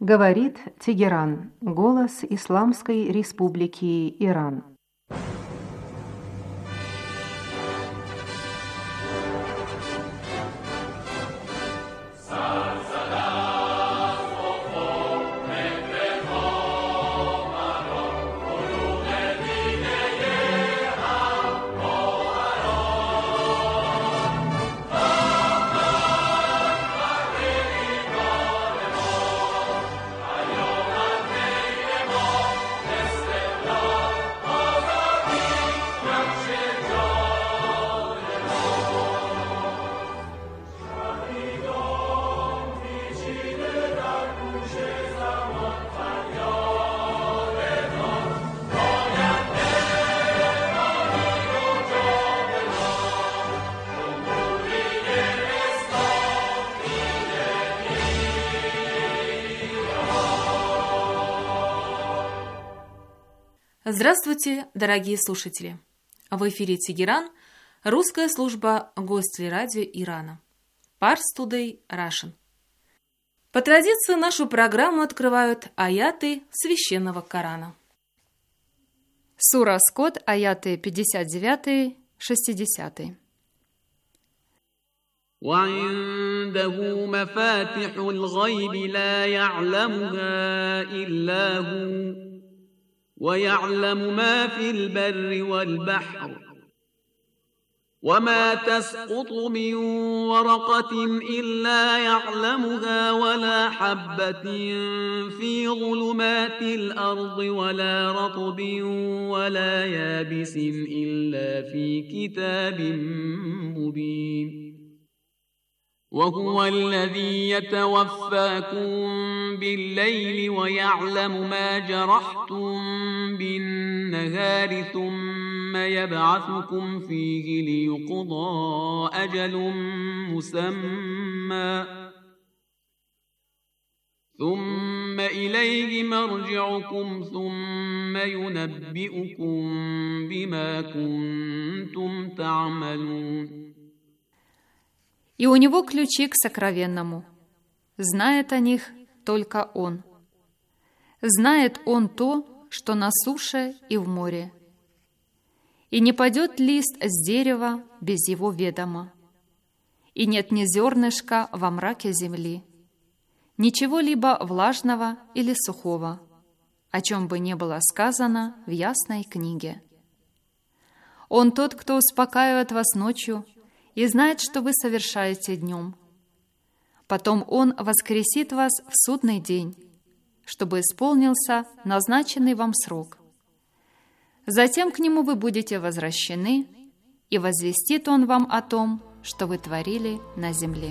Говорит Тегеран, голос Исламской Республики Иран. Здравствуйте, дорогие слушатели! В эфире Тегеран, русская служба Гостелерадио Ирана. Pars Today Russian. По традиции нашу программу открывают аяты Священного Корана. Сура Скот, аяты 59-60. وعنده مفاتح الغيب لا يعلمها إلا هو ويعلم ما في البر والبحر وما تسقط من ورقة إلا يعلمها ولا حبة في ظلمات الأرض ولا رطب ولا يابس إلا في كتاب مبين وهو الذي يتوفاكم بالليل ويعلم ما جرحتم بالنهار ثم يبعثكم فيه ليقضى أجل مسمى ثم إليه مرجعكم ثم ينبئكم بما كنتم تعملون. И у него ключи к сокровенному. Знает о них только он. Знает он то, что на суше и в море. И не падет лист с дерева без его ведома. И нет ни зернышка во мраке земли, ничего-либо влажного или сухого, о чем бы не было сказано в ясной книге. Он тот, кто успокаивает вас ночью, и знает, что вы совершаете днем. Потом Он воскресит вас в судный день, чтобы исполнился назначенный вам срок. Затем к Нему вы будете возвращены, и возвестит Он вам о том, что вы творили на земле.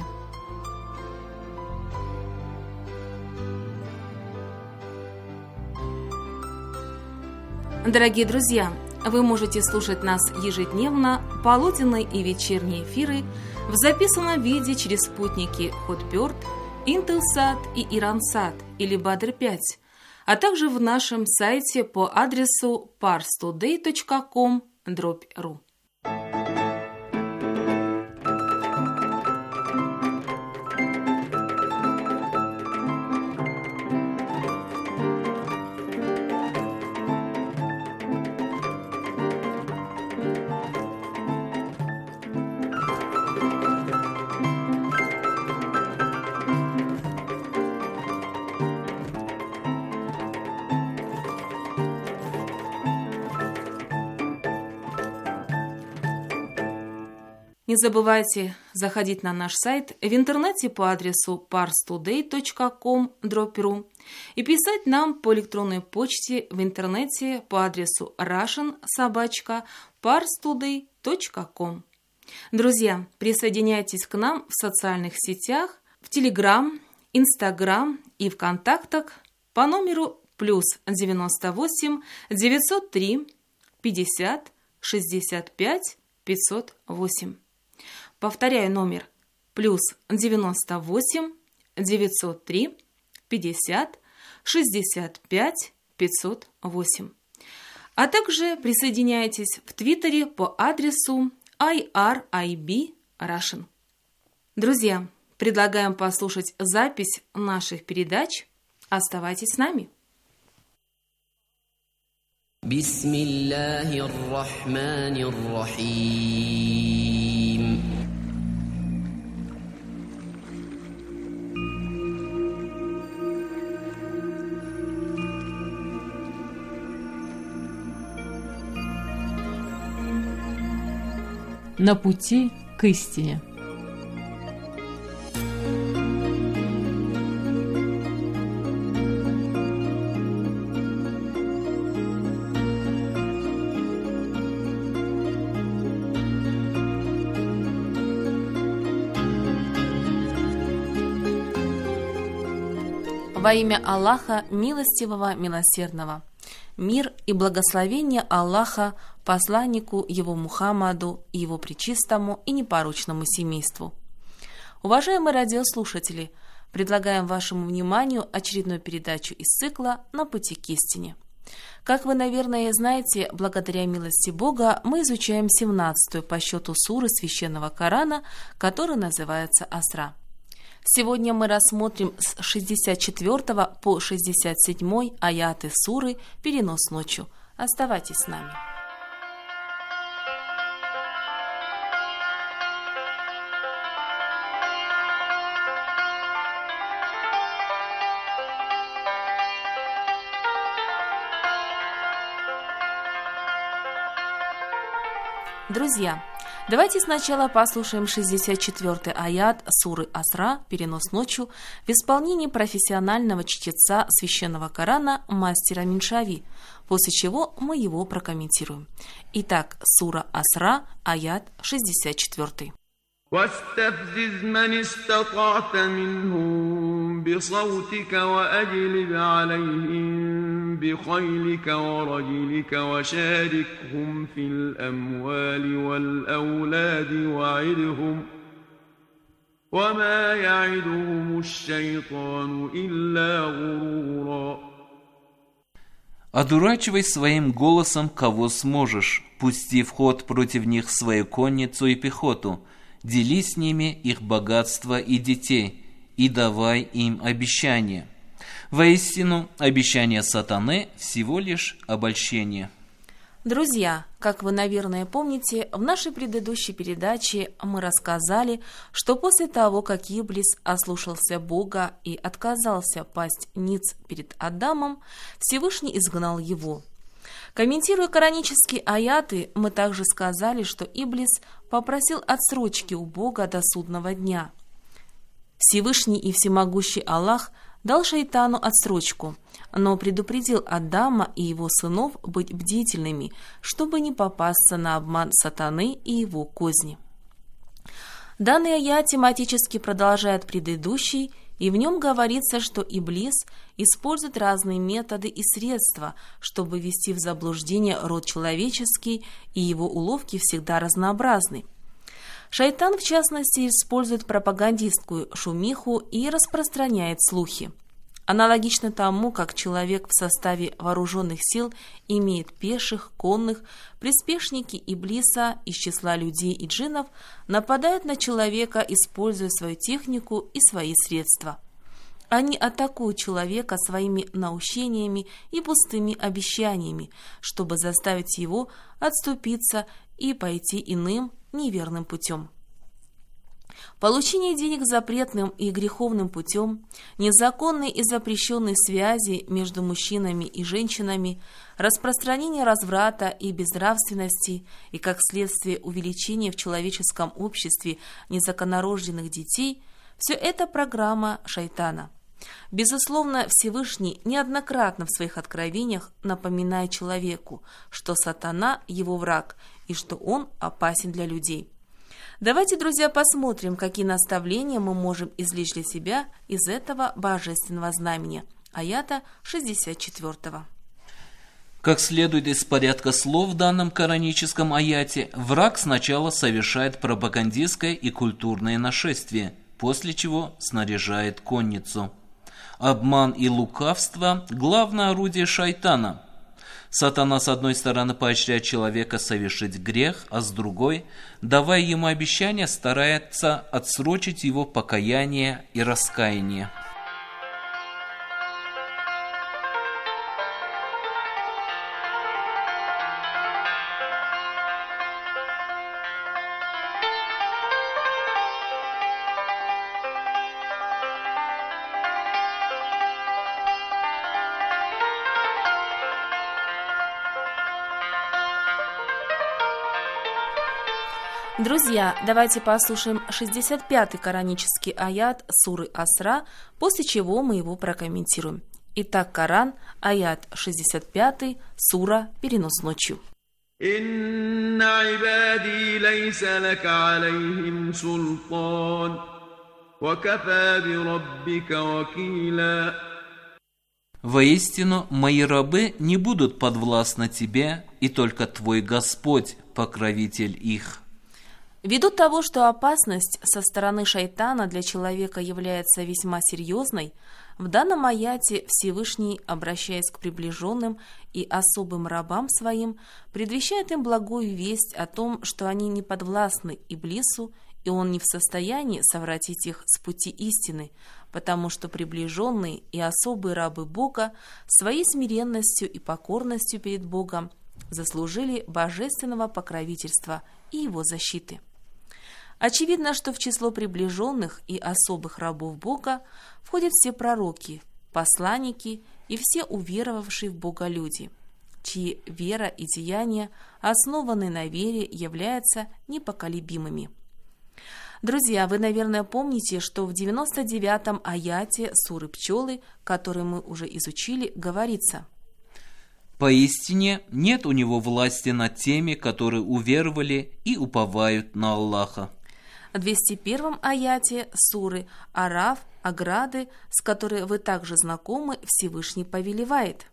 Дорогие друзья, вы можете слушать нас ежедневно, полуденные и вечерние эфиры в записанном виде через спутники Hotbird, Intelsat и Iransat или Badr-5, а также в нашем сайте по адресу parstoday.com/ru. Не забывайте заходить на наш сайт в интернете по адресу parstoday.com/ru и писать нам по электронной почте в интернете по адресу russian@parstoday.com. Друзья, присоединяйтесь к нам в социальных сетях, в Telegram, Instagram и ВКонтактах по номеру +98 903 50 65 508. Повторяю номер +98 903 50 65 508. А также присоединяйтесь в Твиттере по адресу IRIB Russian. Друзья, предлагаем послушать запись наших передач, Оставайтесь с нами. Бисмиллахир рахманир рахим. На пути к истине. Во имя Аллаха, милостивого, милосердного. Мир и благословение Аллаха посланнику его Мухаммаду и его пречистому и непорочному семейству. Уважаемые радиослушатели, предлагаем вашему вниманию очередную передачу из цикла «На пути к истине». Как вы, наверное, знаете, благодаря милости Бога мы изучаем 17-ю по счету суры Священного Корана, которая называется «Асра». Сегодня мы рассмотрим с 64 по 67 аяты суры «Перенос ночью». Оставайтесь с нами. Друзья, давайте сначала послушаем 64-й аят суры Асра «Перенос ночью» в исполнении профессионального чтеца Священного Корана мастера Миншави, после чего мы его прокомментируем. Итак, сура Асра, аят 64. واستفزز من استطعت منهم بصوتك وأجلب عليهم بخيلك ورجلك وشاركهم في الأموال والأولاد وعدهم وما يعدهم الشيطان إلا غرورا. Одурачивай своим голосом, кого сможешь, пусти в ход против них свою конницу и пехоту, дели с ними их богатство и детей, и давай им обещания. Воистину, обещание сатаны всего лишь обольщение. Друзья, как вы, наверное, помните, в нашей предыдущей передаче мы рассказали, что после того, как Иблис ослушался Бога и отказался пасть ниц перед Адамом, Всевышний изгнал его. Комментируя коранические аяты, мы также сказали, что Иблис попросил отсрочки у Бога до судного дня. Всевышний и всемогущий Аллах дал шайтану отсрочку, но предупредил Адама и его сынов быть бдительными, чтобы не попасться на обман сатаны и его козни. Данный аят тематически продолжает предыдущий, и в нем говорится, что Иблис использует разные методы и средства, чтобы ввести в заблуждение род человеческий, и его уловки всегда разнообразны. Шайтан, в частности, использует пропагандистскую шумиху и распространяет слухи. Аналогично тому, как человек в составе вооруженных сил имеет пеших, конных, приспешники Иблиса из числа людей и джиннов нападают на человека, используя свою технику и свои средства. Они атакуют человека своими наущениями и пустыми обещаниями, чтобы заставить его отступиться и пойти иным, неверным путем. Получение денег запретным и греховным путем, незаконные и запрещенные связи между мужчинами и женщинами, распространение разврата и безнравственности и, как следствие, увеличение в человеческом обществе незаконнорожденных детей – все это программа шайтана. Безусловно, Всевышний неоднократно в своих откровениях напоминает человеку, что сатана – его враг и что он опасен для людей. Давайте, друзья, посмотрим, какие наставления мы можем извлечь для себя из этого божественного знамения. Аята 64. Как следует из порядка слов в данном кораническом аяте, враг сначала совершает пропагандистское и культурное нашествие, после чего снаряжает конницу. Обман и лукавство – главное орудие шайтана. Сатана, с одной стороны, поощряет человека совершить грех, а с другой, давая ему обещание, старается отсрочить его покаяние и раскаяние. Друзья, давайте послушаем 65-й коранический аят суры Асра, после чего мы его прокомментируем. Итак, Коран, аят 65, сура «Перенос ночью». «Инна ибади лейса лака алейхим султан, ва кафа би раббика вакила». Воистину, мои рабы не будут подвластны тебе, и только твой Господь, покровитель их. Ввиду того, что опасность со стороны шайтана для человека является весьма серьезной, в данном аяте Всевышний, обращаясь к приближенным и особым рабам своим, предвещает им благую весть о том, что они не подвластны Иблису, и он не в состоянии совратить их с пути истины, потому что приближенные и особые рабы Бога своей смиренностью и покорностью перед Богом заслужили божественного покровительства и его защиты. Очевидно, что в число приближенных и особых рабов Бога входят все пророки, посланники и все уверовавшие в Бога люди, чьи вера и деяния, основанные на вере, являются непоколебимыми. Друзья, вы, наверное, помните, что в 99-м аяте суры Пчелы, который мы уже изучили, говорится: «Поистине нет у него власти над теми, которые уверовали и уповают на Аллаха». В 201-м аяте суры Араф, ограды, с которой вы также знакомы, Всевышний повелевает: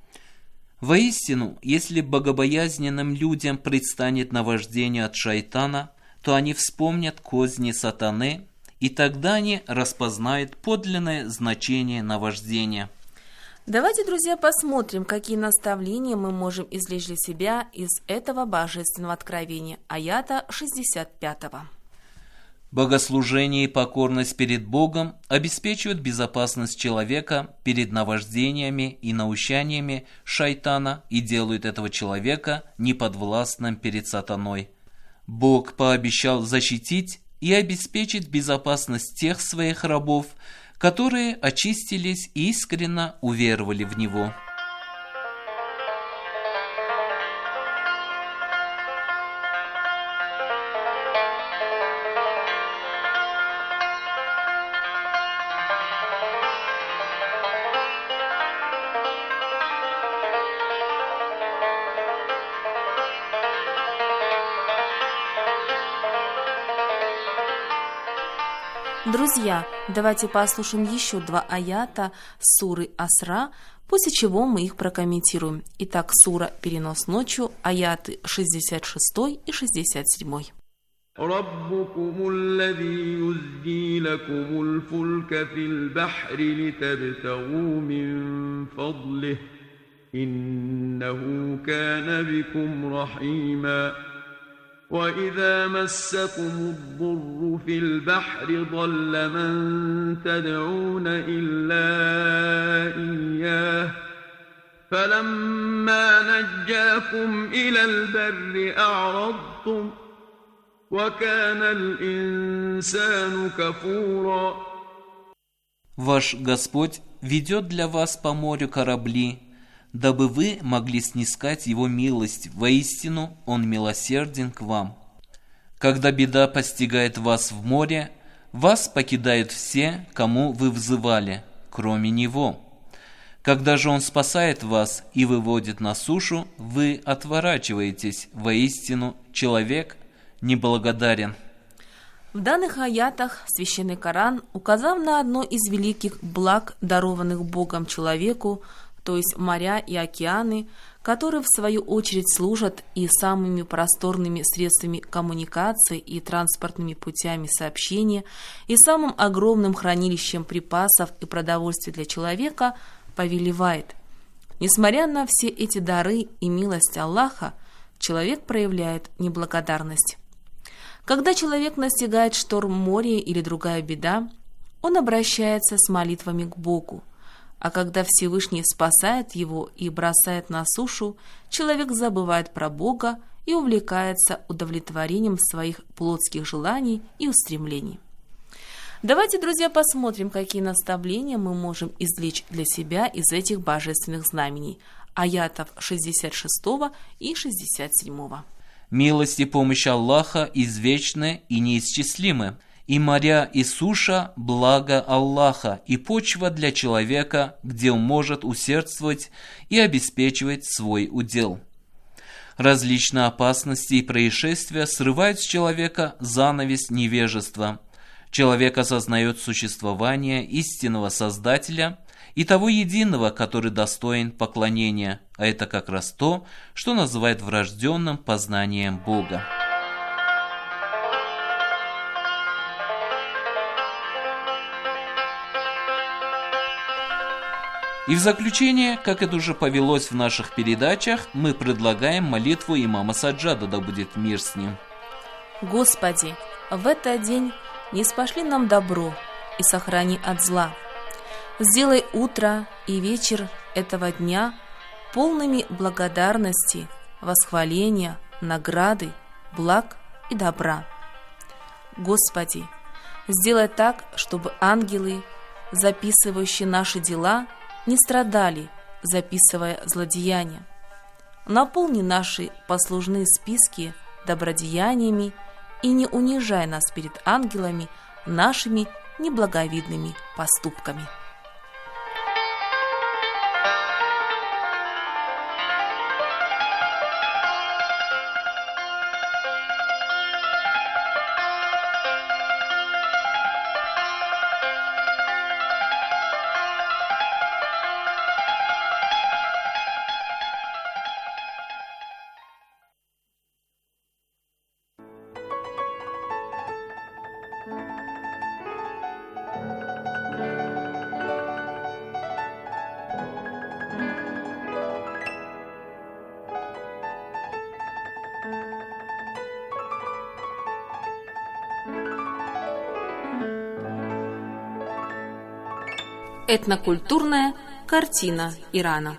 «Воистину, если богобоязненным людям предстанет наваждение от шайтана, то они вспомнят козни сатаны, и тогда они распознают подлинное значение наваждения». Давайте, друзья, посмотрим, какие наставления мы можем извлечь для себя из этого божественного откровения, аята 65-го. Богослужение и покорность перед Богом обеспечивают безопасность человека перед наваждениями и наущаниями шайтана и делают этого человека неподвластным перед сатаной. Бог пообещал защитить и обеспечить безопасность тех своих рабов, которые очистились и искренне уверовали в Него. Друзья, давайте послушаем еще два аята суры Асра, после чего мы их прокомментируем. Итак, сура «Перенос ночью», аяты 66 и 67. ربكم الذي يزجي لكم الفلك في البحر لتبتغوا من فضله إنه كان بكم رحيما وإذا مسكم الضر في البحر ضل من تدعون إلا إياه فلما نجاكم إلى البر أعرضتم وَكَانَ الْإِنسَانُ كَفُورًا. Ваш Господь ведет для вас по морю корабли, дабы вы могли снискать Его милость. Воистину, Он милосерден к вам. Когда беда постигает вас в море, вас покидают все, кому вы взывали, кроме Него. Когда же Он спасает вас и выводит на сушу, вы отворачиваетесь. Воистину, человек неблагодарен. В данных аятах Священный Коран, указав на одно из великих благ, дарованных Богом человеку, то есть моря и океаны, которые в свою очередь служат и самыми просторными средствами коммуникации и транспортными путями сообщения, и самым огромным хранилищем припасов и продовольствия для человека, повелевает: несмотря на все эти дары и милость Аллаха, человек проявляет неблагодарность. Когда человек настигает шторм моря или другая беда, он обращается с молитвами к Богу, а когда Всевышний спасает его и бросает на сушу, человек забывает про Бога и увлекается удовлетворением своих плотских желаний и устремлений. Давайте, друзья, посмотрим, какие наставления мы можем извлечь для себя из этих божественных знамений, аятов 66 и 67. Милость и помощь Аллаха извечны и неисчислимы. И моря, и суша – благо Аллаха, и почва для человека, где он может усердствовать и обеспечивать свой удел. Различные опасности и происшествия срывают с человека занавес невежества. Человек осознает существование истинного Создателя и того единого, который достоин поклонения, а это как раз то, что называют врожденным познанием Бога. И в заключение, как это уже повелось в наших передачах, мы предлагаем молитву имама Саджада, да будет мир с ним. Господи, в этот день ниспошли нам добро и сохрани от зла. Сделай утро и вечер этого дня полными благодарности, восхваления, награды, благ и добра. Господи, сделай так, чтобы ангелы, записывающие наши дела, не страдали, записывая злодеяния. Наполни наши послужные списки добродеяниями и не унижай нас перед ангелами нашими неблаговидными поступками. Этнокультурная картина Ирана.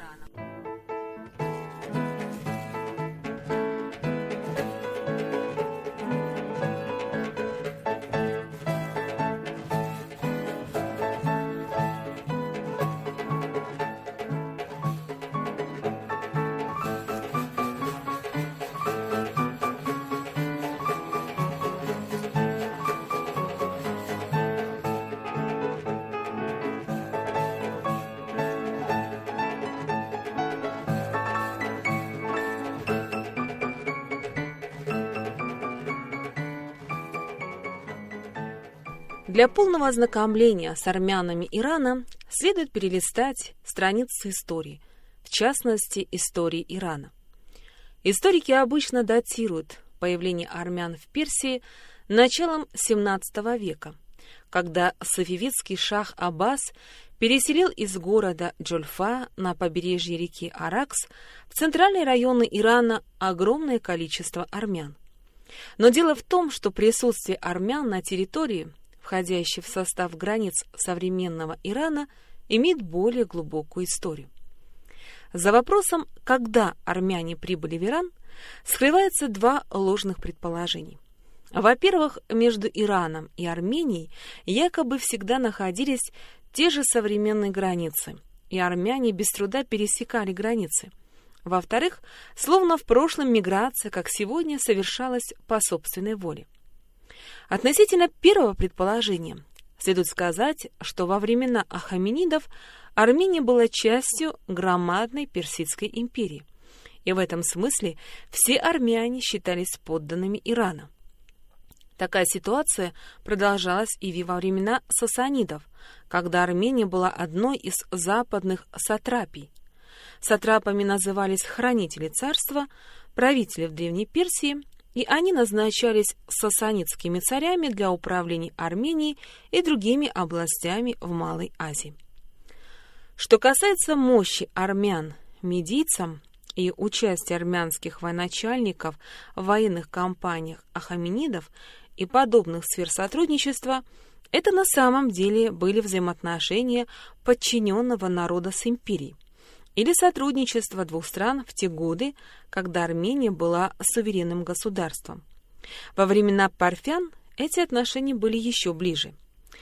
Для полного ознакомления с армянами Ирана следует перелистать страницы истории, в частности, истории Ирана. Историки обычно датируют появление армян в Персии началом XVII века, когда сафавидский шах Аббас переселил из города Джульфа на побережье реки Аракс в центральные районы Ирана огромное количество армян. Но дело в том, что присутствие армян на территории, входящей в состав границ современного Ирана, имеет более глубокую историю. За вопросом, когда армяне прибыли в Иран, скрывается два ложных предположения. Во-первых, между Ираном и Арменией якобы всегда находились те же современные границы, и армяне без труда пересекали границы. Во-вторых, словно в прошлом миграция, как сегодня, совершалась по собственной воле. Относительно первого предположения следует сказать, что во времена ахаменидов Армения была частью громадной Персидской империи, и в этом смысле все армяне считались подданными Ирана. Такая ситуация продолжалась и во времена сасанидов, когда Армения была одной из западных сатрапий. Сатрапами назывались хранители царства, правители в Древней Персии, и они назначались сасанидскими царями для управления Арменией и другими областями в Малой Азии. Что касается мощи армян медийцам и участия армянских военачальников в военных кампаниях ахаменидов и подобных сфер сотрудничества, это на самом деле были взаимоотношения подчиненного народа с империей, или сотрудничество двух стран в те годы, когда Армения была суверенным государством. Во времена парфян эти отношения были еще ближе.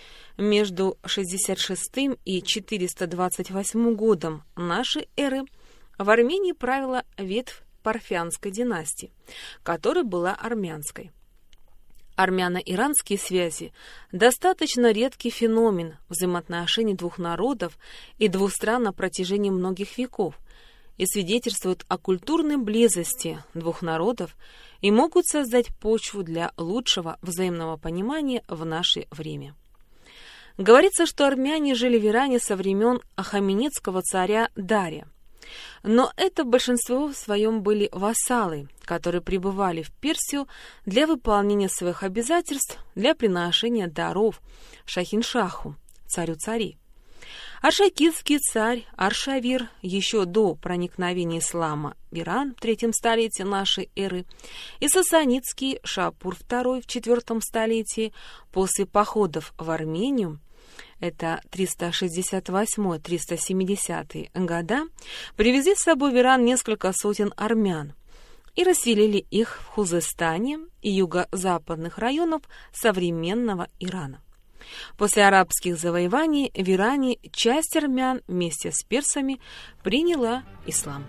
Между 66 и 428 годом нашей эры в Армении правила ветвь Парфянской династии, которая была армянской. Армяно-иранские связи – достаточно редкий феномен взаимоотношений двух народов и двух стран на протяжении многих веков и свидетельствуют о культурной близости двух народов и могут создать почву для лучшего взаимного понимания в наше время. Говорится, что армяне жили в Иране со времен ахаменидского царя Дария. Но это большинство в своем были вассалы, которые прибывали в Персию для выполнения своих обязательств, для приношения даров Шахиншаху, царю царей. Аршакидский царь Аршавир еще до проникновения ислама в Иран в III столетии нашей эры и сасанидский Шапур II в IV столетии после походов в Армению, это 368-370 года, привезли с собой в Иран несколько сотен армян и расселили их в Хузестане и юго-западных районах современного Ирана. После арабских завоеваний в Иране часть армян вместе с персами приняла ислам.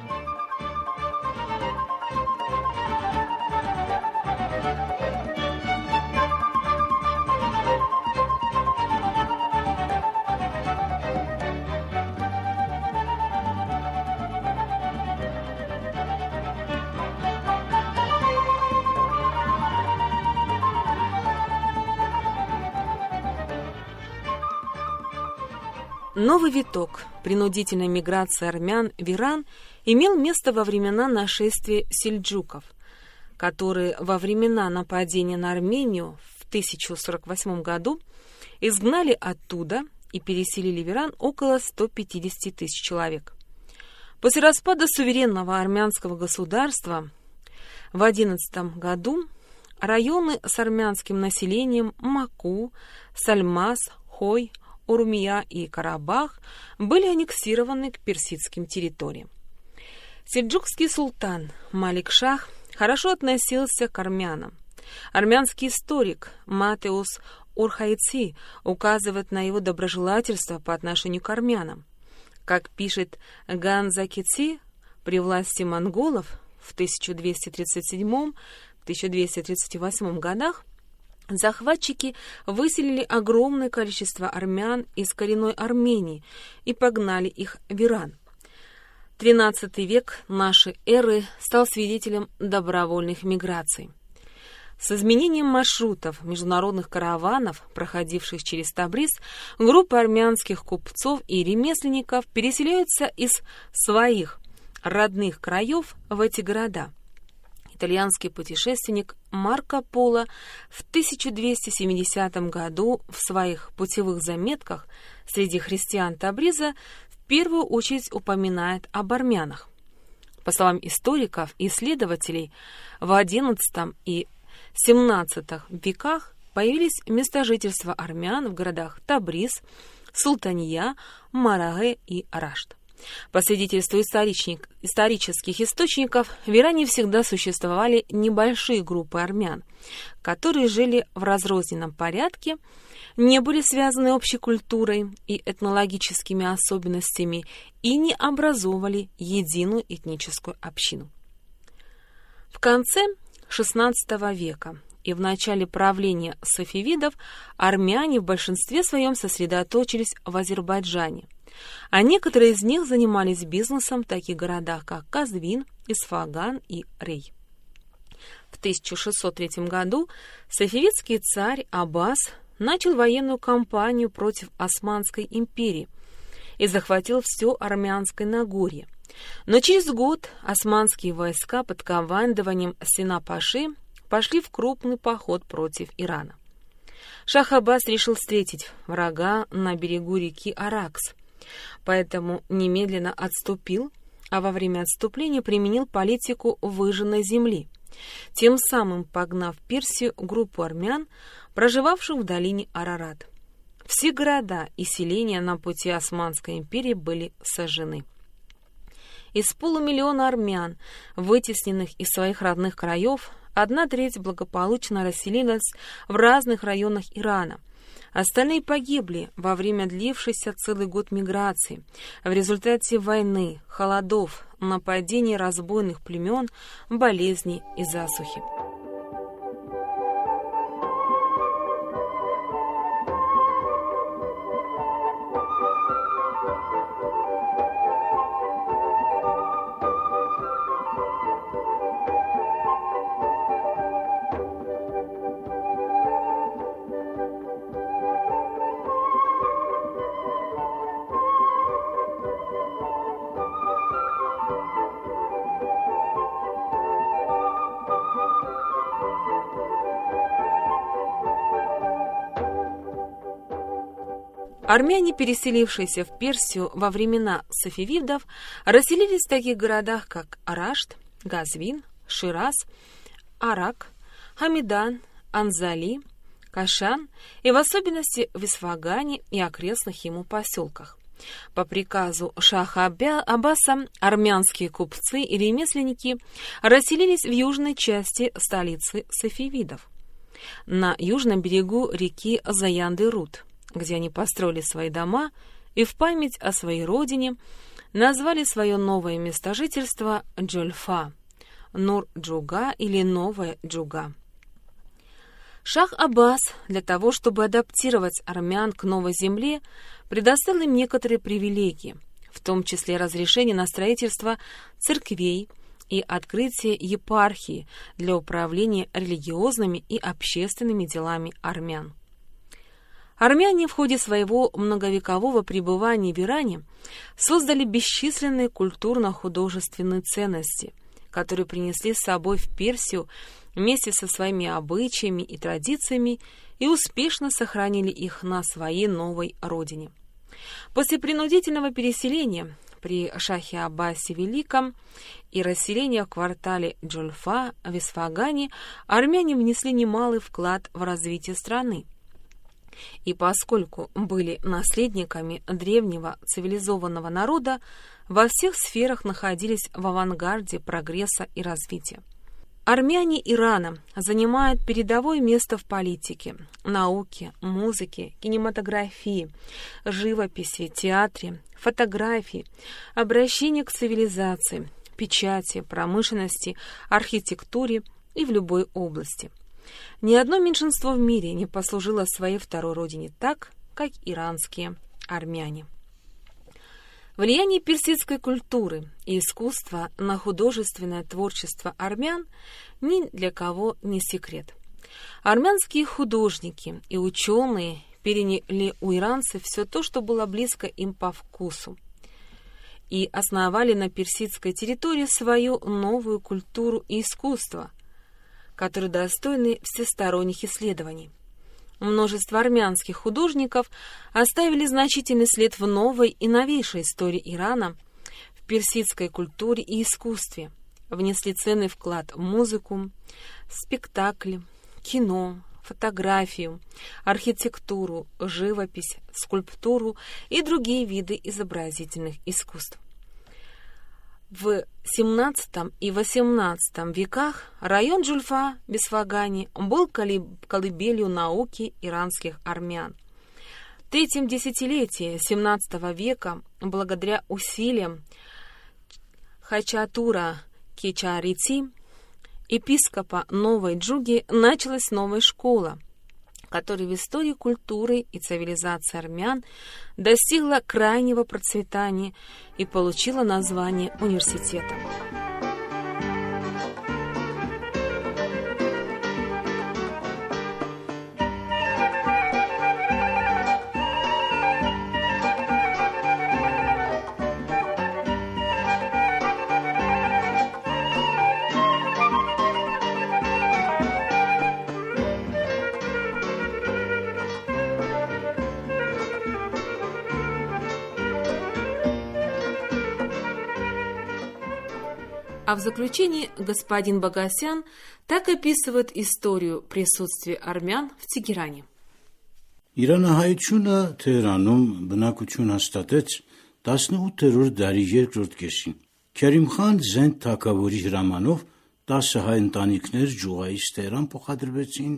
Новый виток принудительной миграции армян в Иран имел место во времена нашествия сельджуков, которые во времена нападения на Армению в 1048 году изгнали оттуда и переселили в Иран около 150 тысяч человек. После распада суверенного армянского государства в 11 году районы с армянским населением Маку, Сальмас, Хой, Урмия и Карабах были аннексированы к персидским территориям. Сельджукский султан Малик-Шах хорошо относился к армянам. Армянский историк Матеус Урхайци указывает на его доброжелательство по отношению к армянам. Как пишет Ганзакици, при власти монголов в 1237-1238 годах захватчики выселили огромное количество армян из коренной Армении и погнали их в Иран. XIII век нашей эры стал свидетелем добровольных миграций. С изменением маршрутов международных караванов, проходивших через Табриз, группы армянских купцов и ремесленников переселяются из своих родных краев в эти города. Итальянский путешественник Марко Поло в 1270 году в своих путевых заметках среди христиан Табриза в первую очередь упоминает об армянах. По словам историков и исследователей, в XI и XVII веках появились места жительства армян в городах Табриз, Султания, Марагэ и Рашт. По свидетельству исторических источников, в Иране всегда существовали небольшие группы армян, которые жили в разрозненном порядке, не были связаны общей культурой и этнологическими особенностями и не образовывали единую этническую общину. В конце XVI века и в начале правления сафавидов армяне в большинстве своем сосредоточились в Азербайджане, а некоторые из них занимались бизнесом в таких городах, как Казвин, Исфаган и Рей. В 1603 году сафавидский царь Аббас начал военную кампанию против Османской империи и захватил все Армянское Нагорье. Но через год османские войска под командованием Сина-Паши пошли в крупный поход против Ирана. Шах Аббас решил встретить врага на берегу реки Аракс, поэтому немедленно отступил, а во время отступления применил политику выжженной земли, тем самым погнав в Персию группу армян, проживавших в долине Арарат. Все города и селения на пути Османской империи были сожжены. Из 500 000 армян, вытесненных из своих родных краев, 1/3 благополучно расселилась в разных районах Ирана. Остальные погибли во время длившейся целый год миграции, в результате войны, холодов, нападений разбойных племен, болезней и засухи. Армяне, переселившиеся в Персию во времена сафавидов, расселились в таких городах, как Рашт, Газвин, Шираз, Арак, Хамидан, Анзали, Кашан и в особенности в Исфагане и окрестных ему поселках. По приказу шаха Аббаса армянские купцы и ремесленники расселились в южной части столицы сафавидов, на южном берегу реки Заян-де-Рут, где они построили свои дома и в память о своей родине назвали свое новое место жительства Джульфа, Нур-Джуга или Новая Джуга. Шах Аббас для того, чтобы адаптировать армян к новой земле, предоставил им некоторые привилегии, в том числе разрешение на строительство церквей и открытие епархии для управления религиозными и общественными делами армян. Армяне в ходе своего многовекового пребывания в Иране создали бесчисленные культурно-художественные ценности, которые принесли с собой в Персию вместе со своими обычаями и традициями и успешно сохранили их на своей новой родине. После принудительного переселения при шахе Аббасе Великом и расселения в квартале Джульфа в Исфагане армяне внесли немалый вклад в развитие страны. И поскольку были наследниками древнего цивилизованного народа, во всех сферах находились в авангарде прогресса и развития. Армяне Ирана занимают передовое место в политике, науке, музыке, кинематографии, живописи, театре, фотографии, обращении к цивилизации, печати, промышленности, архитектуре и в любой области. Ни одно меньшинство в мире не послужило своей второй родине так, как иранские армяне. Влияние персидской культуры и искусства на художественное творчество армян ни для кого не секрет. Армянские художники и ученые переняли у иранцев все то, что было близко им по вкусу, и основали на персидской территории свою новую культуру и искусство, которые достойны всесторонних исследований. Множество армянских художников оставили значительный след в новой и новейшей истории Ирана, в персидской культуре и искусстве, внесли ценный вклад в музыку, спектакль, кино, фотографию, архитектуру, живопись, скульптуру и другие виды изобразительных искусств. В XVII и XVIII веках район Джульфа в Исфагане был колыбелью науки иранских армян. В третьем десятилетии XVII века, благодаря усилиям Хачатура Кечарити, епископа Новой Джуги, началась новая школа, которая в истории культуры и цивилизации армян достигла крайнего процветания и получила название университета. А в заключении господин Багасян так описывает историю присутствия армян в Тегеране. Իրանահայությունը Թեհրանում բնակություն հաստատեց 18-րդ դարի երկրորդ կեսին։ Քերիմ խան Զենդ թագավորի հրամանով 10 հայ ընտանիքներ Ջուղայից Տեհրան փոխադրվեցին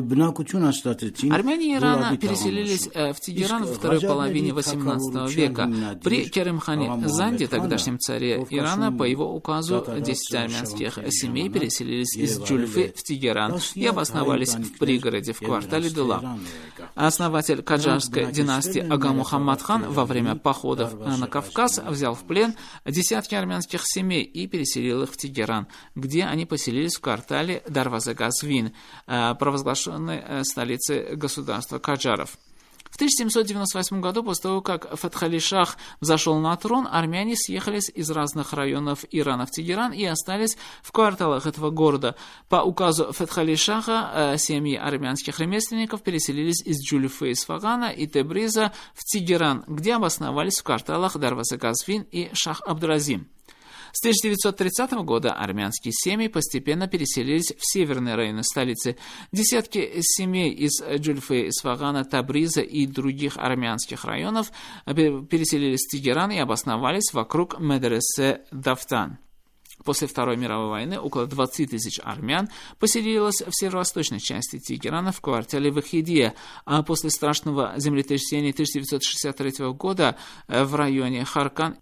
Армяне Ирана переселились в Тегеран во второй половине XVIII века. При Керем-хане Занде, тогдашнем царе Ирана, по его указу 10 армянских семей переселились из Джульфы в Тегеран и обосновались в пригороде, в квартале Дыла. Основатель каджарской династии Ага Мухаммад хан во время походов на Кавказ взял в плен десятки армянских семей и переселил их в Тегеран, где они поселились в квартале Дарваза-Газвин, провозглашенной столицы государства каджаров. В 1798 году, после того, как Фатх-Али-Шах взошел на трон, армяне съехались из разных районов Ирана в Тегеран и остались в кварталах этого города. По указу Фатх-Али-Шаха семьи армянских ремесленников переселились из Джульфы, Исфагана и Тебриза в Тегеран, где обосновались в кварталах Дарваза-Газвин и Шах-Абдразим. С 1930 года армянские семьи постепенно переселились в северные районы столицы. Десятки семей из Джульфы, Исфагана, Табриза и других армянских районов переселились в Тегеран и обосновались вокруг медресе Дафтан. После Второй мировой войны около 20 тысяч армян поселилось в северо-восточной части Тегерана в квартале Вахидия, а после страшного землетрясения 1963 года в районе Харкан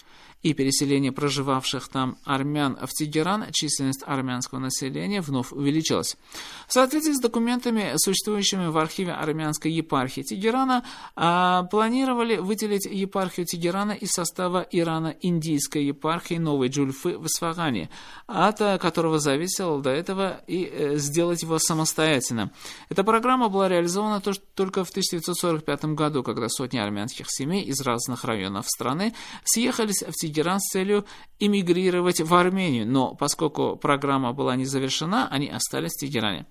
и переселение проживавших там армян в Тегеран, численность армянского населения вновь увеличилась. В соответствии с документами, существующими в архиве армянской епархии Тегерана, планировали выделить епархию Тегерана из состава Ирано-Индийской епархии Новой Джульфы в Исфагане, от которого зависело до этого, и сделать его самостоятельно. Эта программа была реализована только в 1945 году, когда сотни армянских семей из разных районов страны съехались в Тегеран с целью эмигрировать в Армению, но поскольку программа была не завершена, они остались в Тегеране.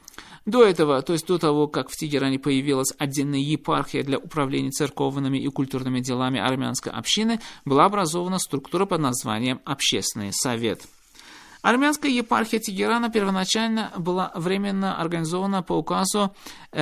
До этого, то есть до того, как в Тегеране появилась отдельная епархия для управления церковными и культурными делами армянской общины, была образована структура под названием «Общественный совет». Армянская епархия Тегерана первоначально была временно организована по указу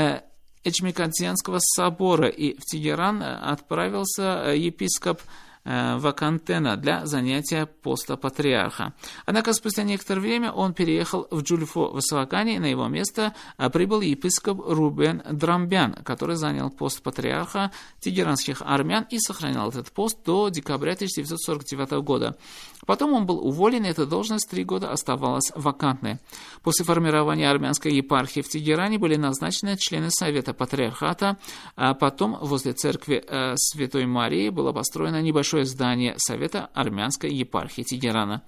Эчмекадзенского собора, и в Тегеран отправился епископ Вакантена для занятия поста патриарха. Однако спустя некоторое время он переехал в Джульфу в Исфагане, и на его место прибыл епископ Рубен Драмбян, который занял пост патриарха тегеранских армян и сохранял этот пост до декабря 1949 года. Потом он был уволен, и эта должность 3 года оставалась вакантной. После формирования армянской епархии в Тегеране были назначены члены Совета Патриархата, а потом возле церкви Святой Марии было построено небольшое здание Совета армянской епархии Тегерана.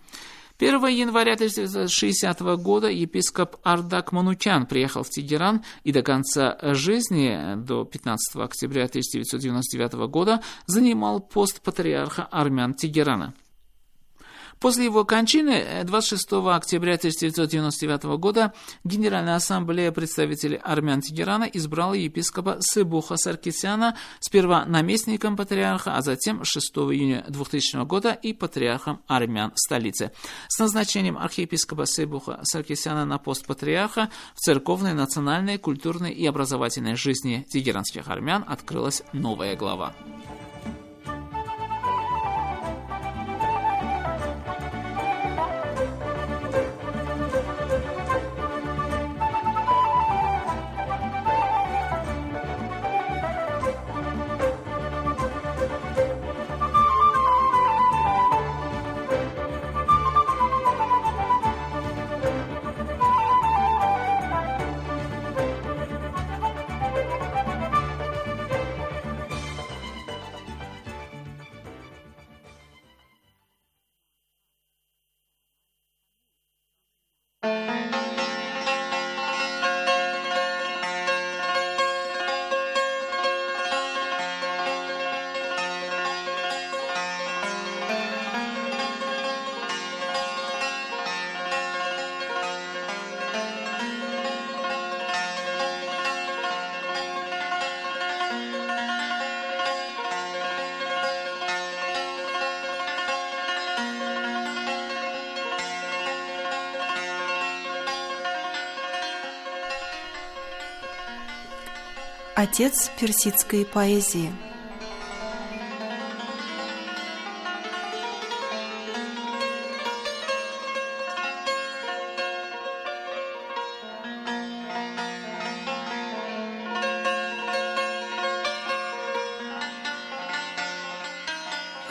1 января 1960 года епископ Ардак Манукян приехал в Тегеран и до конца жизни, до 15 октября 1999 года, занимал пост патриарха армян Тегерана. После его кончины 26 октября 1999 года Генеральная ассамблея представителей армян Тегерана избрала епископа Себуха Саркисяна сперва наместником патриарха, а затем 6 июня 2000 года и патриархом армян столицы. С назначением архиепископа Себуха Саркисяна на пост патриарха в церковной, национальной, культурной и образовательной жизни тегеранских армян открылась новая глава. Отец персидской поэзии.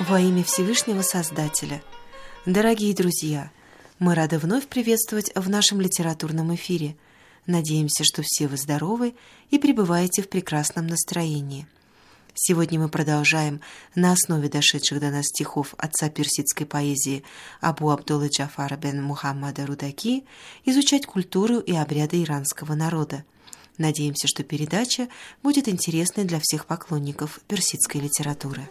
Во имя Всевышнего Создателя. Дорогие друзья, мы рады вновь приветствовать в нашем литературном эфире. Надеемся, что все вы здоровы и пребываете в прекрасном настроении. Сегодня мы продолжаем на основе дошедших до нас стихов отца персидской поэзии Абу Абдуллы Джафара бен Мухаммада Рудаки изучать культуру и обряды иранского народа. Надеемся, что передача будет интересной для всех поклонников персидской литературы.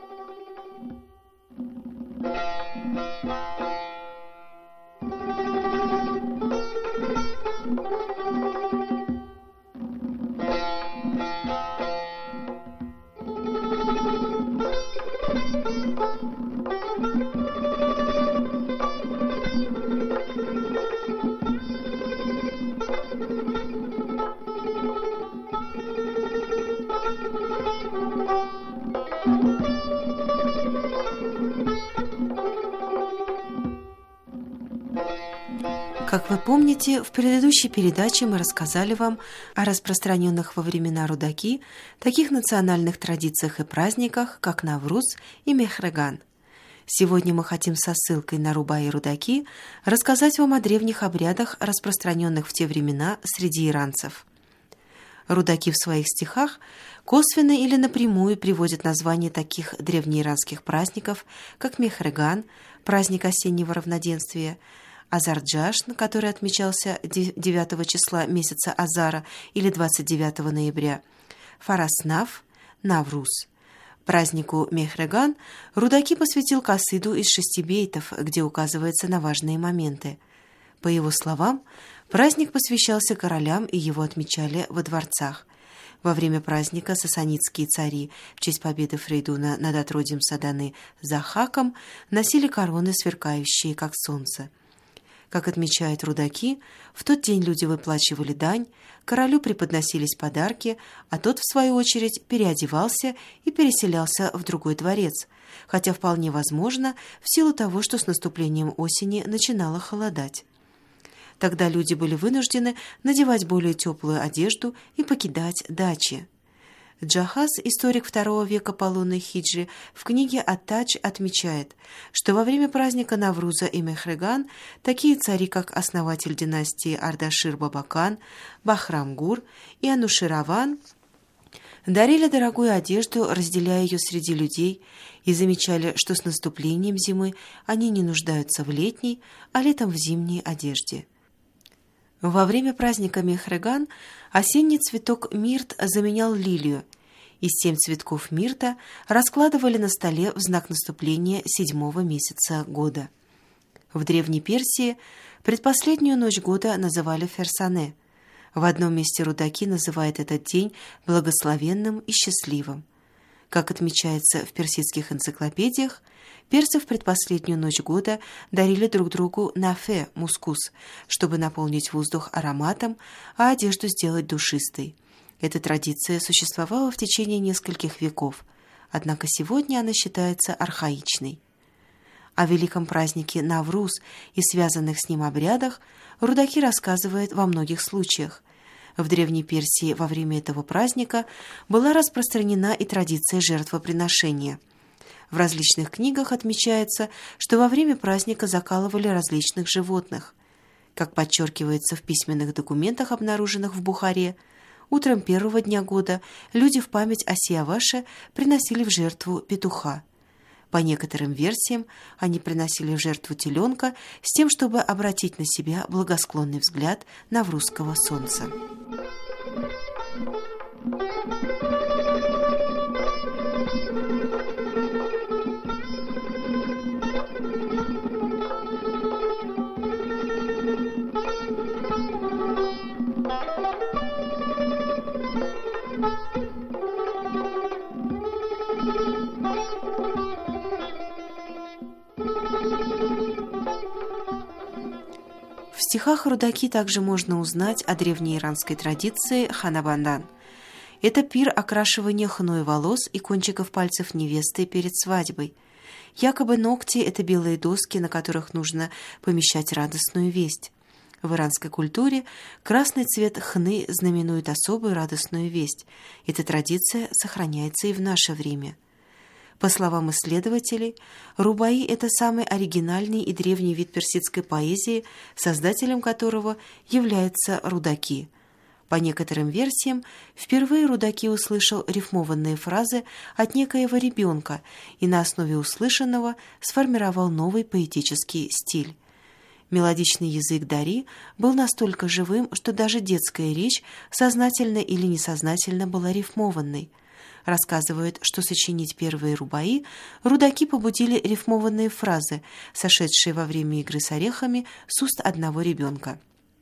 Как вы помните, в предыдущей передаче мы рассказали вам о распространенных во времена Рудаки таких национальных традициях и праздниках, как Навруз и Мехреган. Сегодня мы хотим со ссылкой на Рубаи Рудаки рассказать вам о древних обрядах, распространенных в те времена среди иранцев. Рудаки в своих стихах косвенно или напрямую приводят названия таких древнеиранских праздников, как Мехреган, праздник осеннего равноденствия, Азар-Джашн, который отмечался 9 числа месяца Азара или 29 ноября, Фараснав, Навруз. Празднику Мехреган Рудаки посвятил касиду из 6 бейтов, где указывается на важные моменты. По его словам, праздник посвящался королям, и его отмечали во дворцах. Во время праздника сасанидские цари в честь победы Фрейдуна над отродьем Саданы Захаком носили короны, сверкающие, как солнце. Как отмечают Рудаки, в тот день люди выплачивали дань, королю преподносились подарки, а тот, в свою очередь, переодевался и переселялся в другой дворец, хотя вполне возможно, в силу того, что с наступлением осени начинало холодать. Тогда люди были вынуждены надевать более теплую одежду и покидать дачи. Джахаз, историк II века по лунной хиджре, в книге «Ат-Тадж» отмечает, что во время праздника Навруза и Мехреган такие цари, как основатель династии Ардашир-Бабакан, Бахрам-Гур и Анушираван, дарили дорогую одежду, разделяя ее среди людей, и замечали, что с наступлением зимы они не нуждаются в летней, а летом в зимней одежде. Во время праздника Мехреган осенний цветок мирт заменял лилию, и 7 цветков мирта раскладывали на столе в знак наступления 7-го месяца года. В Древней Персии предпоследнюю ночь года называли Ферсане. В одном месте Рудаки называет этот день благословенным и счастливым. Как отмечается в персидских энциклопедиях, персы в предпоследнюю ночь года дарили друг другу нафе, мускус, чтобы наполнить воздух ароматом, а одежду сделать душистой. Эта традиция существовала в течение нескольких веков, однако сегодня она считается архаичной. О великом празднике Навруз и связанных с ним обрядах Рудаки рассказывает во многих случаях. В Древней Персии во время этого праздника была распространена и традиция жертвоприношения. В различных книгах отмечается, что во время праздника закалывали различных животных. Как подчеркивается в письменных документах, обнаруженных в Бухаре, утром первого дня года люди в память о Сиаваше приносили в жертву петуха. По некоторым версиям, они приносили в жертву теленка с тем, чтобы обратить на себя благосклонный взгляд наврузского солнца. В стихах Рудаки также можно узнать о древнеиранской традиции ханабандан. Это пир окрашивания хной волос и кончиков пальцев невесты перед свадьбой. Якобы ногти – это белые доски, на которых нужно помещать радостную весть. В иранской культуре красный цвет хны знаменует особую радостную весть. Эта традиция сохраняется и в наше время. По словам исследователей, рубаи – это самый оригинальный и древний вид персидской поэзии, создателем которого являются рудаки. По некоторым версиям, впервые рудаки услышал рифмованные фразы от некоего ребенка и на основе услышанного сформировал новый поэтический стиль. Мелодичный язык Дари был настолько живым, что даже детская речь, сознательно или несознательно, была рифмованной. Рассказывают, что сочинить первые рубаи рудаки побудили рифмованные фразы, сошедшие во время игры с орехами с уст одного ребенка.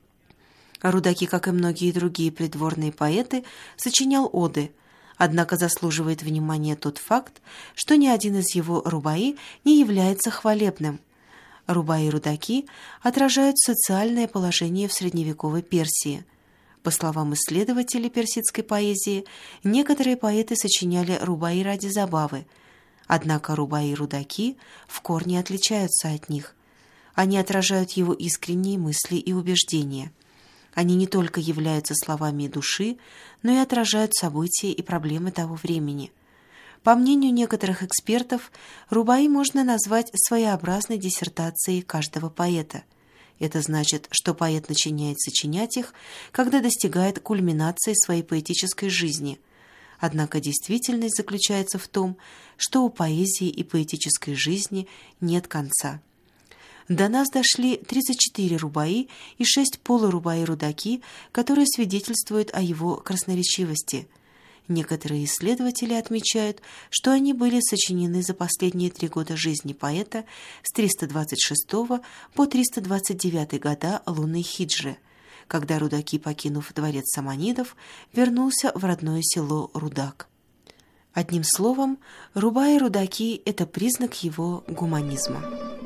Рудаки, как и многие другие придворные поэты, сочинял оды, однако заслуживает внимания тот факт, что ни один из его рубаи не является хвалебным. Рубаи-рудаки отражают социальное положение в средневековой Персии. По словам исследователей персидской поэзии, некоторые поэты сочиняли рубаи ради забавы, однако рубаи-рудаки в корне отличаются от них. Они отражают его искренние мысли и убеждения. Они не только являются словами души, но и отражают события и проблемы того времени. По мнению некоторых экспертов, рубаи можно назвать своеобразной диссертацией каждого поэта. Это значит, что поэт начинает сочинять их, когда достигает кульминации своей поэтической жизни. Однако действительность заключается в том, что у поэзии и поэтической жизни нет конца. До нас дошли 34 рубаи и 6 полурубаи-рудаки, которые свидетельствуют о его красноречивости. Некоторые исследователи отмечают, что они были сочинены за последние 3 года жизни поэта с 326 по 329 года лунной хиджры, когда рудаки, покинув дворец саманидов, вернулся в родное село Рудак. Одним словом, рубаи-рудаки – это признак его гуманизма.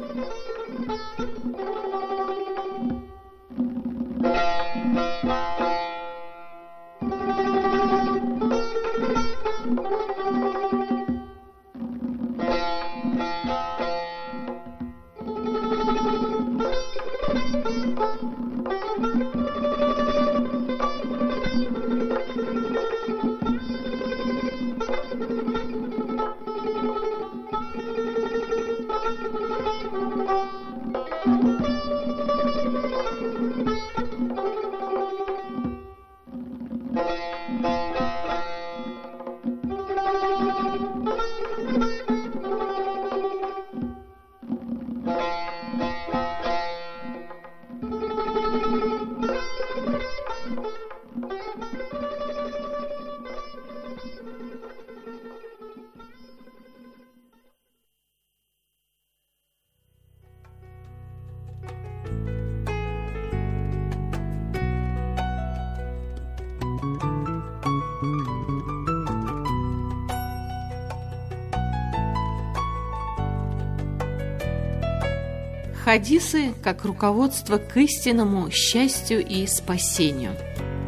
Хадисы как руководство к истинному счастью и спасению.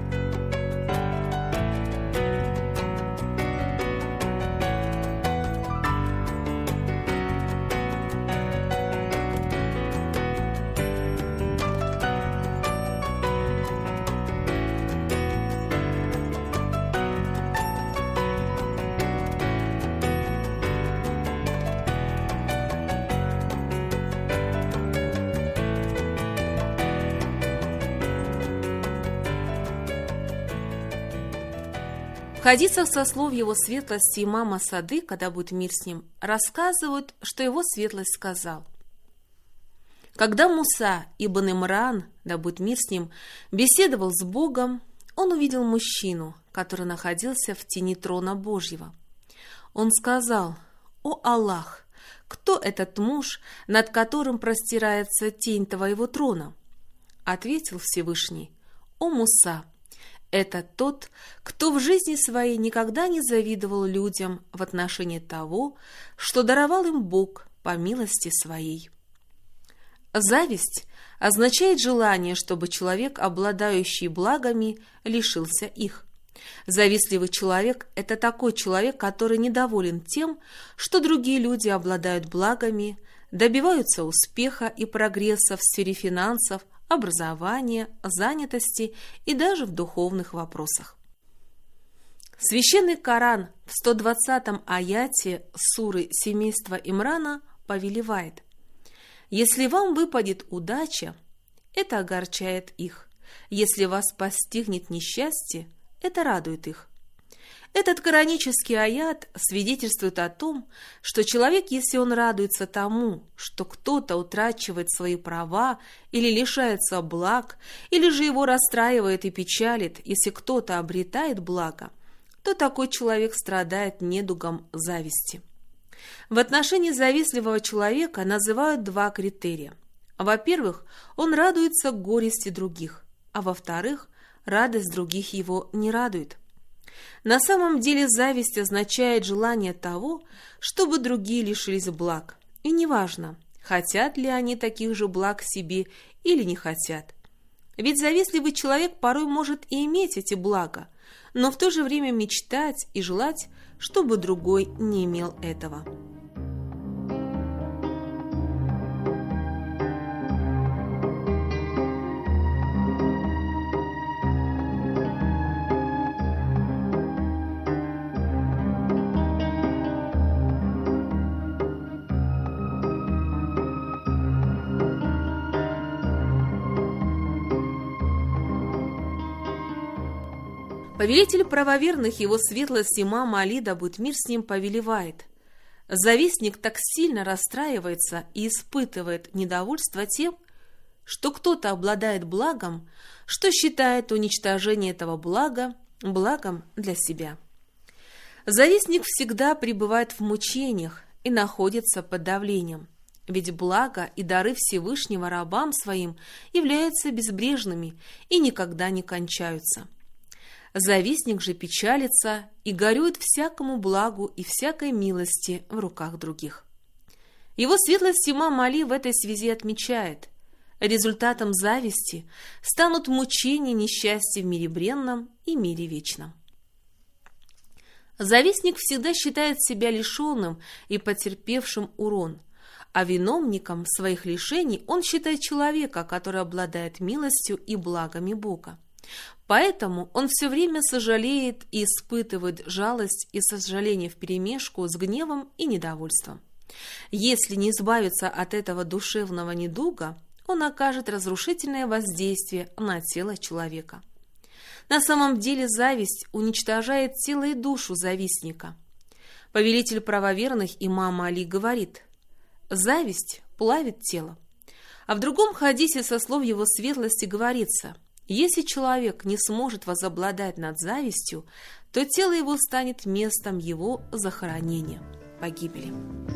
В хадисах со слов его светлости имама Сады, когда будет мир с ним, рассказывают, что его светлость сказал: когда Муса ибн Имран, да будет мир с ним, беседовал с Богом, он увидел мужчину, который находился в тени трона Божьего. Он сказал: «О Аллах, кто этот муж, над которым простирается тень твоего трона?» Ответил Всевышний: «О Муса, это тот, кто в жизни своей никогда не завидовал людям в отношении того, что даровал им Бог по милости своей». Зависть означает желание, чтобы человек, обладающий благами, лишился их. Завистливый человек – это такой человек, который недоволен тем, что другие люди обладают благами, добиваются успеха и прогресса в сфере финансов, образования, занятости и даже в духовных вопросах. Священный Коран, в 120-м аяте суры семейства Имрана повелевает: «Если вам выпадет удача, это огорчает их. Если вас постигнет несчастье, это радует их». Этот коранический аят свидетельствует о том, что человек, если он радуется тому, что кто-то утрачивает свои права или лишается благ, или же его расстраивает и печалит, если кто-то обретает благо, то такой человек страдает недугом зависти. В отношении завистливого человека называют два критерия. Во-первых, он радуется горести других, а во-вторых, радость других его не радует. На самом деле зависть означает желание того, чтобы другие лишились благ. И неважно, хотят ли они таких же благ себе или не хотят. Ведь завистливый человек порой может и иметь эти блага, но в то же время мечтать и желать, чтобы другой не имел этого. Повелитель правоверных, его светлость имам Али, да будет мир с ним, повелевает: завистник так сильно расстраивается и испытывает недовольство тем, что кто-то обладает благом, что считает уничтожение этого блага благом для себя. Завистник всегда пребывает в мучениях и находится под давлением, ведь благо и дары Всевышнего рабам своим являются безбрежными и никогда не кончаются. Завистник же печалится и горюет всякому благу и всякой милости в руках других. Его светлость имам Али в этой связи отмечает: результатом зависти станут мучения, несчастья в мире бренном и мире вечном. Завистник всегда считает себя лишенным и потерпевшим урон, а виновником своих лишений он считает человека, который обладает милостью и благами Бога. Поэтому он все время сожалеет и испытывает жалость и сожаление вперемешку с гневом и недовольством. Если не избавиться от этого душевного недуга, он окажет разрушительное воздействие на тело человека. На самом деле зависть уничтожает тело и душу завистника. Повелитель правоверных имам Али говорит: «Зависть плавит тело». А в другом хадисе со слов его светлости говорится: если человек не сможет возобладать над завистью, то тело его станет местом его захоронения, погибели.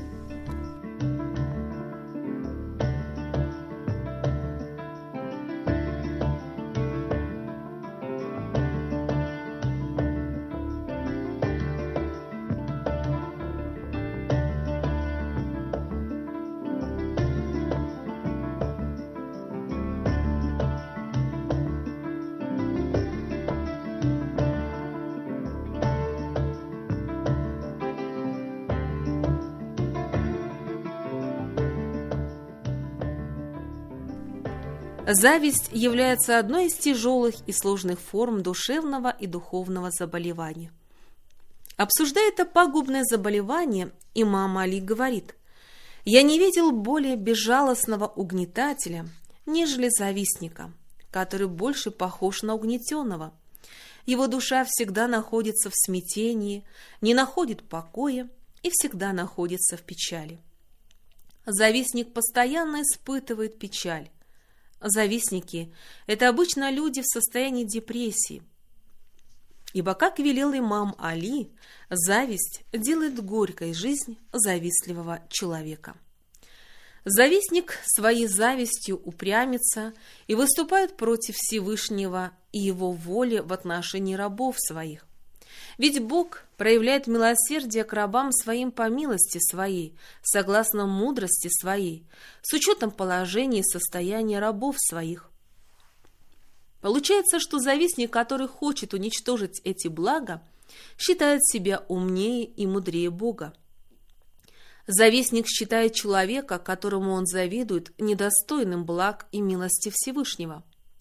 Зависть является одной из тяжелых и сложных форм душевного и духовного заболевания. Обсуждая это пагубное заболевание, имам Али говорит: «Я не видел более безжалостного угнетателя, нежели завистника, который больше похож на угнетенного. Его душа всегда находится в смятении, не находит покоя и всегда находится в печали. Завистник постоянно испытывает печаль. Завистники – это обычно люди в состоянии депрессии. Ибо, как велел имам Али, зависть делает горькой жизнь завистливого человека. Завистник своей завистью упрямится и выступает против Всевышнего и его воли в отношении рабов своих. Ведь Бог проявляет милосердие к рабам своим по милости своей, согласно мудрости своей, с учетом положения и состояния рабов своих. Получается, что завистник, который хочет уничтожить эти блага, считает себя умнее и мудрее Бога. Завистник считает человека, которому он завидует, недостойным благ и милости Всевышнего.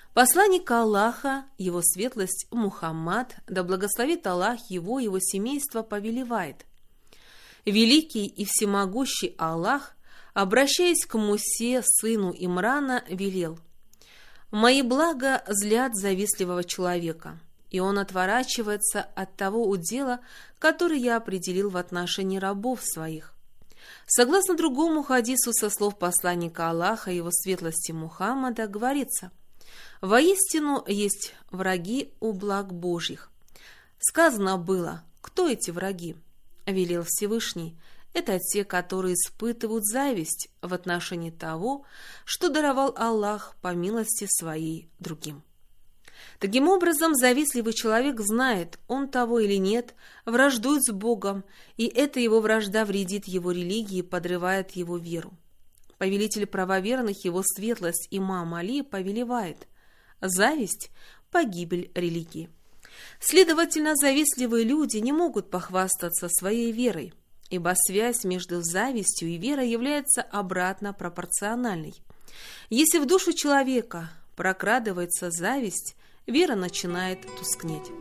Посланник Аллаха, его светлость Мухаммад, да благословит Аллах его и его семейство, повелевает: «Великий и всемогущий Аллах, обращаясь к Мусе, сыну Имрана, велел: «Мои блага злят завистливого человека, и он отворачивается от того удела, который я определил в отношении рабов своих». Согласно другому хадису со слов посланника Аллаха, его светлости Мухаммада, говорится: «Воистину есть враги у благ Божьих». Сказано было: «Кто эти враги?» Велел Всевышний: это те, которые испытывают зависть в отношении того, что даровал Аллах по милости своей другим. Таким образом, завистливый человек знает, он того или нет, враждует с Богом, и эта его вражда вредит его религии и подрывает его веру. Повелитель правоверных, его светлость имам Али, повелевает: зависть – погибель религии. Следовательно, завистливые люди не могут похвастаться своей верой, ибо связь между завистью и верой является обратно пропорциональной. Если в душу человека прокрадывается зависть, вера начинает тускнеть.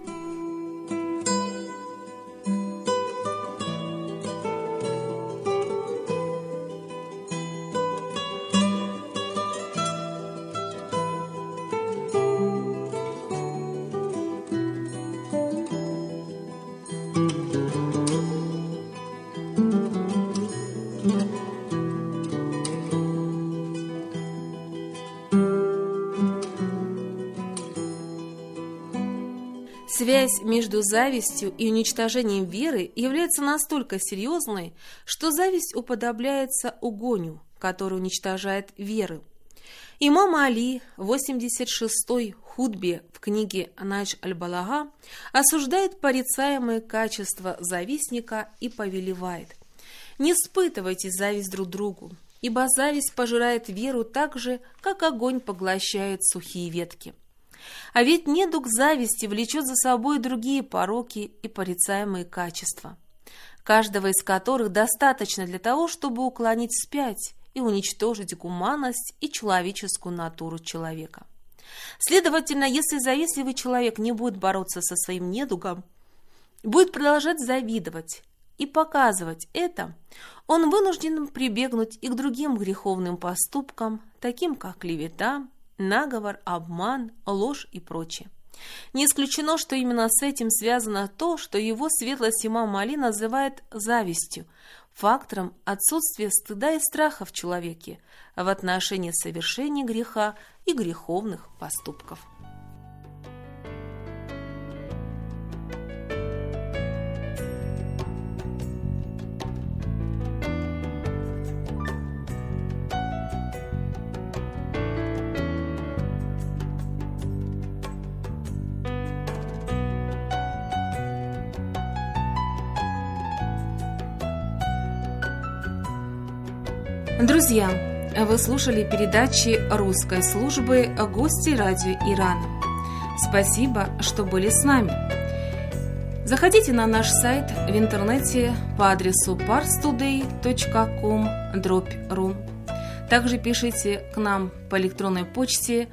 Связь между завистью и уничтожением веры является настолько серьезной, что зависть уподобляется угоню, который уничтожает веры. Имам Али в 86-й хутбе в книге «Надж аль-Балага» осуждает порицаемые качества завистника и повелевает: «Не испытывайте зависть друг другу, ибо зависть пожирает веру так же, как огонь поглощает сухие ветки». А ведь недуг зависти влечет за собой другие пороки и порицаемые качества, каждого из которых достаточно для того, чтобы уклонить вспять и уничтожить гуманность и человеческую натуру человека. Следовательно, если завистливый человек не будет бороться со своим недугом, будет продолжать завидовать и показывать это, он вынужден прибегнуть и к другим греховным поступкам, таким как клевета, наговор, обман, ложь и прочее. Не исключено, что именно с этим связано то, что его светлость имам Али называет завистью, фактором отсутствия стыда и страха в человеке в отношении совершения греха и греховных поступков. Друзья, вы слушали передачи русской службы «Гости радио Ирана». Спасибо, что были с нами. Заходите на наш сайт в интернете по адресу parstoday.com/ru. Также пишите к нам по электронной почте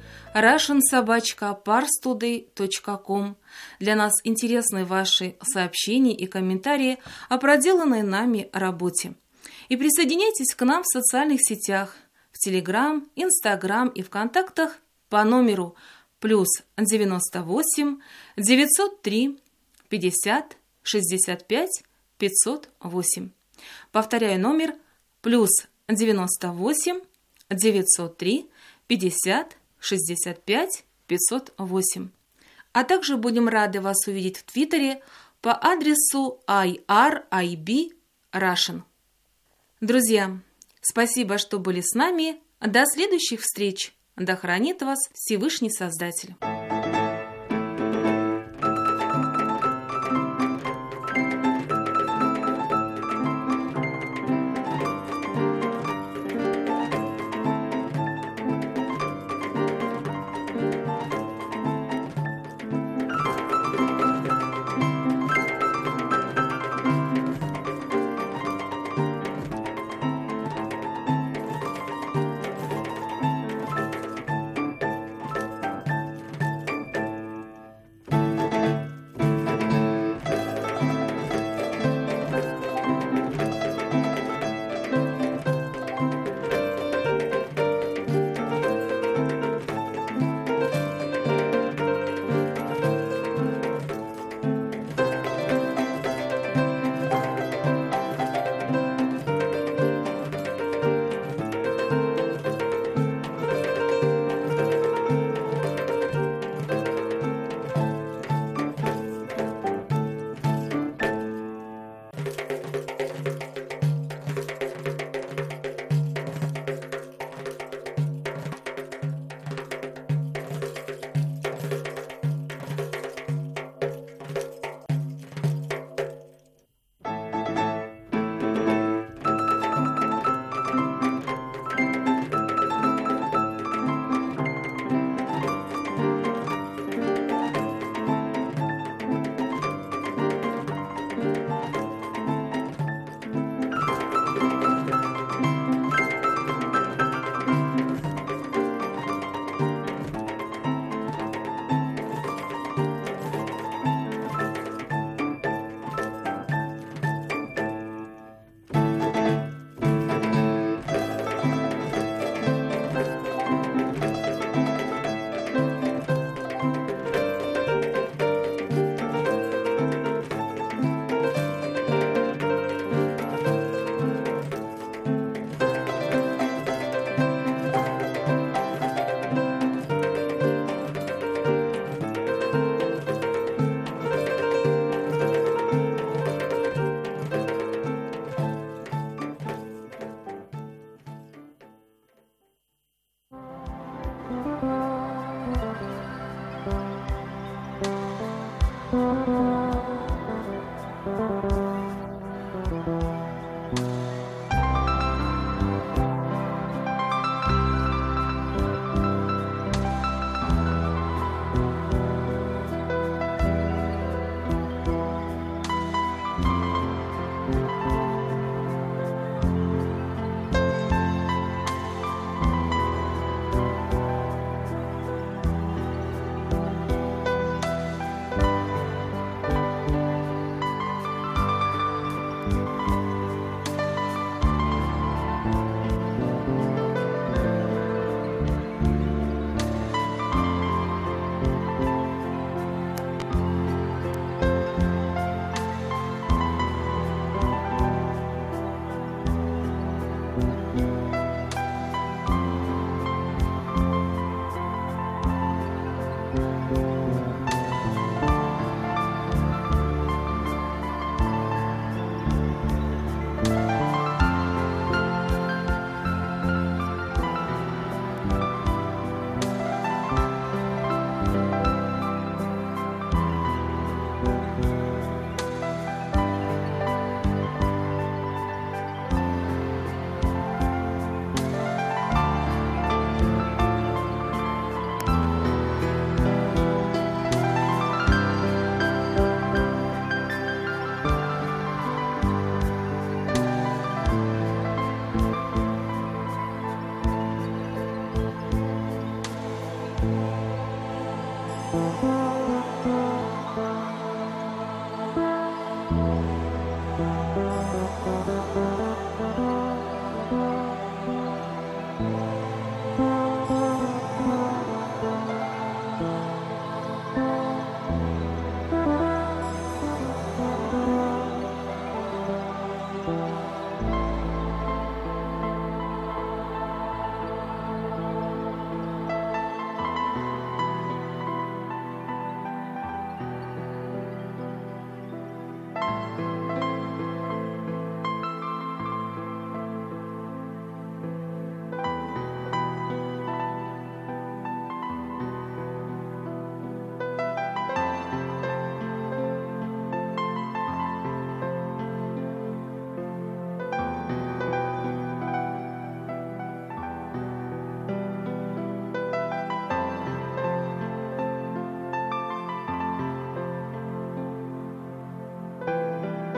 russian@parstoday.com. Для нас интересны ваши сообщения и комментарии о проделанной нами работе. И присоединяйтесь к нам в социальных сетях, в Telegram, Instagram и ВКонтактах по номеру +98 903 50 65 508. Повторяю, номер +98 903 50 65 508. А также будем рады вас увидеть в Твиттере по адресу IRIB Russian. Друзья, спасибо, что были с нами. До следующих встреч. Да хранит вас Всевышний Создатель.